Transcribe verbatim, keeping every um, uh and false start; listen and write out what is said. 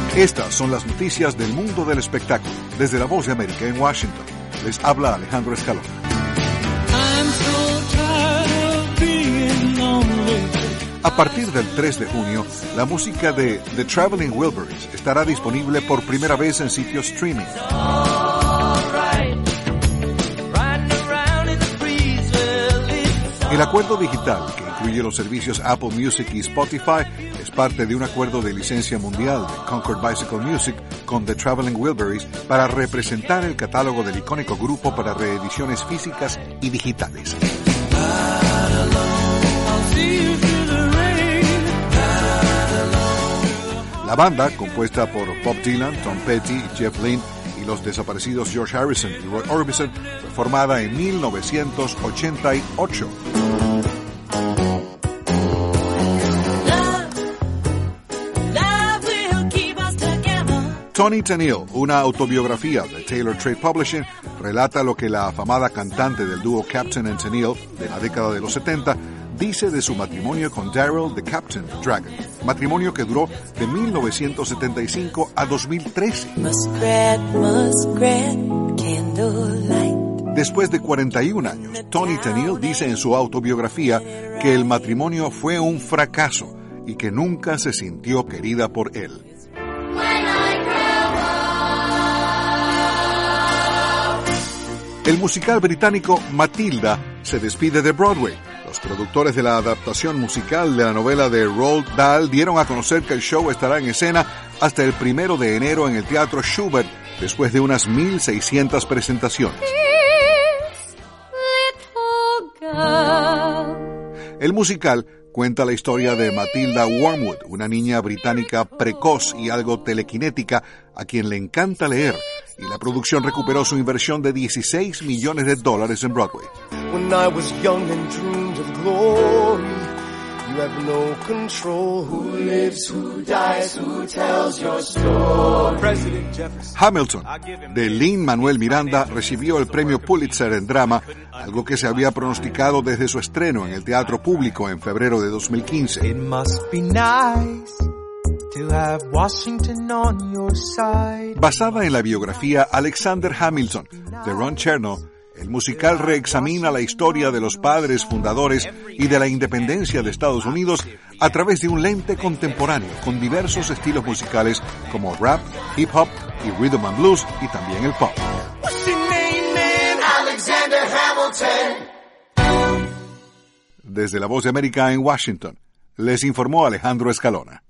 Estas son las noticias del mundo del espectáculo. Desde La Voz de América en Washington, les habla Alejandro Escalona. A partir del tres de junio, la música de The Traveling Wilburys estará disponible por primera vez en sitios streaming. El acuerdo digital, que incluye los servicios Apple Music y Spotify, es parte de un acuerdo de licencia mundial de Concord Bicycle Music con The Traveling Wilburys para representar el catálogo del icónico grupo para reediciones físicas y digitales. La banda, compuesta por Bob Dylan, Tom Petty, Jeff Lynne y los desaparecidos George Harrison y Roy Orbison, fue formada en mil novecientos ochenta y ocho. Tony Tennille, una autobiografía de Taylor Trade Publishing, relata lo que la afamada cantante del dúo Captain and Tennille de la década de los setenta dice de su matrimonio con Daryl the Captain Dragon, matrimonio que duró de mil novecientos setenta y cinco a dos mil trece. Muskrat, muskrat, candlelight. Después de cuarenta y un años, Tony Tennille dice en su autobiografía que el matrimonio fue un fracaso y que nunca se sintió querida por él. El musical británico Matilda se despide de Broadway. Los productores de la adaptación musical de la novela de Roald Dahl dieron a conocer que el show estará en escena hasta el primero de enero en el Teatro Schubert, después de unas mil seiscientas presentaciones. El musical cuenta la historia de Matilda Wormwood, una niña británica precoz y algo telequinética a quien le encanta leer, y la producción recuperó su inversión de dieciséis millones de dólares en Broadway. When I was young and dreamed of glory, you have no control. Who lives, who dies, who tells your story? President Jefferson. Hamilton, de Lin-Manuel Miranda, recibió el premio Pulitzer en drama, algo que se había pronosticado desde su estreno en el Teatro Público en febrero de dos mil quince. It must be nice to have Washington on your side. Basada en la biografía Alexander Hamilton de Ron Chernow, el musical reexamina la historia de los padres fundadores y de la independencia de Estados Unidos a través de un lente contemporáneo con diversos estilos musicales como rap, hip hop y rhythm and blues y también el pop. Desde La Voz de América en Washington, les informó Alejandro Escalona.